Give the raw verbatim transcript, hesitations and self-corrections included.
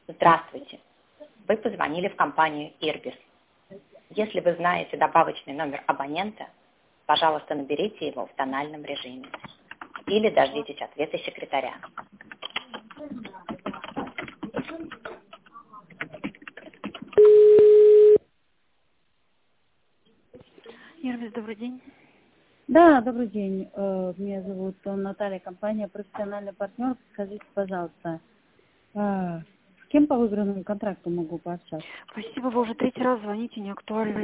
Здравствуйте. Вы позвонили в компанию Ирбис. Если вы знаете добавочный номер абонента, пожалуйста, наберите его в тональном режиме. Или дождитесь ответа секретаря. Ирбис, добрый день. Да, добрый день. Э, Меня зовут э, Наталья, компания «Профессиональный партнер». Скажите, пожалуйста, э, с кем по выигранному контракту могу пообщаться? Спасибо, вы уже третий раз звоните, не актуально.